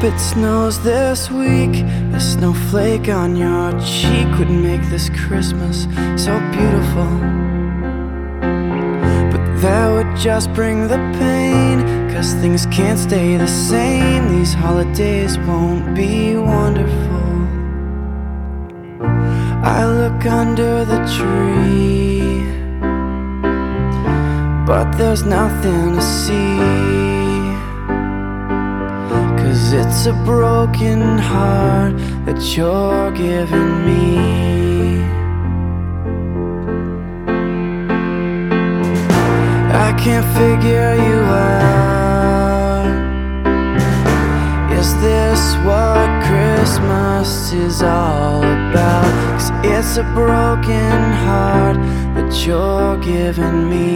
it snows this week. The snowflake on your cheek would make this Christmas so beautiful. But that would just bring the pain, 'cause things can't stay the same. These holidays won't be wonderful. I look under the tree, but there's nothing to see, 'cause it's a broken heart that you're giving me. I can't figure you out. Is this what Christmas is all about? 'Cause it's a broken heart that you're giving me.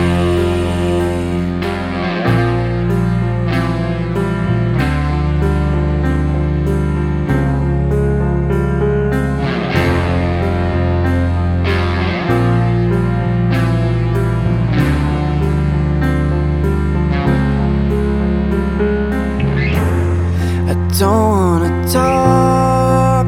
Don't wanna talk.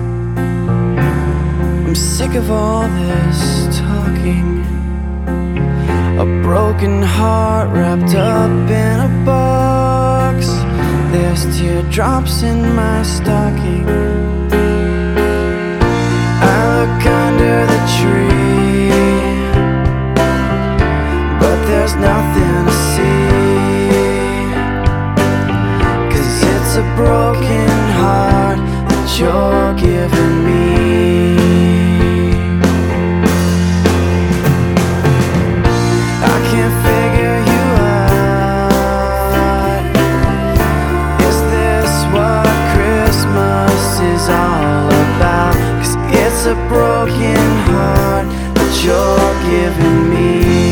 I'm sick of all this talking. A broken heart wrapped up in a box. There's teardrops in my stocking. I look under the tree, but there's nothing to see. It's a broken heart that you're giving me. I can't figure you out. Is this what Christmas is all about? 'Cause it's a broken heart that you're giving me.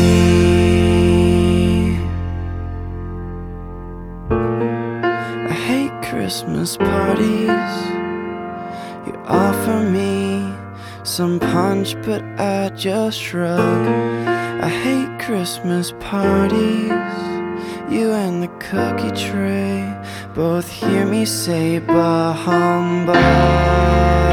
Christmas parties, you offer me some punch, but I just shrug. I hate Christmas parties. You and the cookie tray both hear me say bah humbug.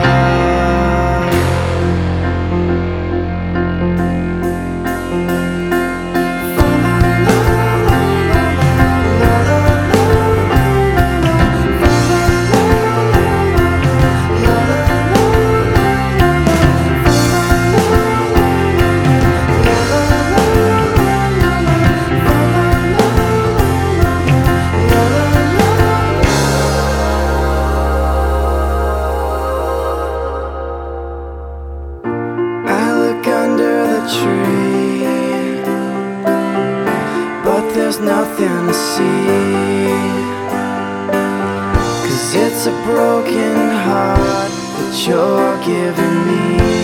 Tree, but there's nothing to see, 'cause it's a broken heart that you're giving me.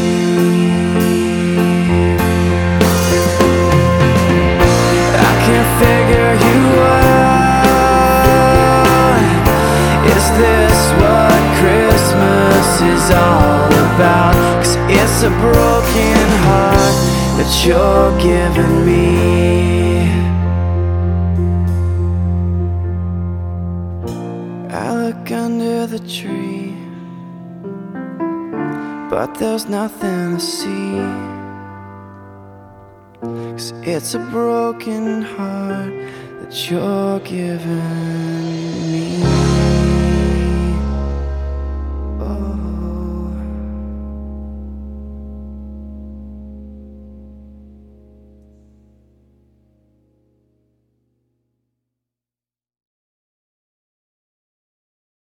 I can't figure you out. Is this what Christmas is all about? 'Cause it's a broken heart that you're giving me. I look under the tree, but there's nothing to see, 'cause it's a broken heart that you're giving